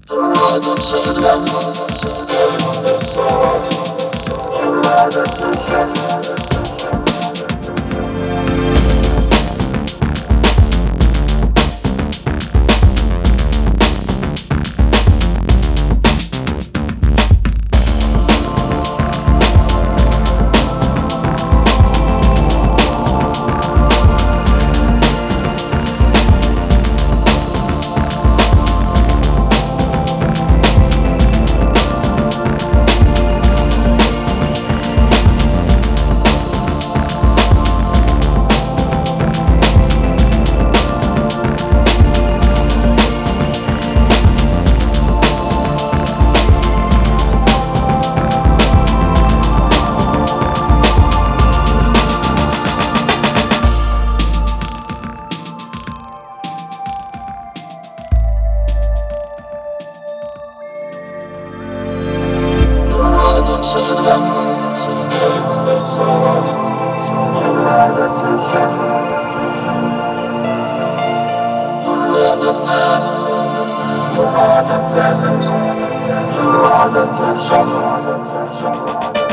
I don't say love, in this world, you are the future. I don't say love, in this world, you are the future. You are the past, you are the present, you are the future.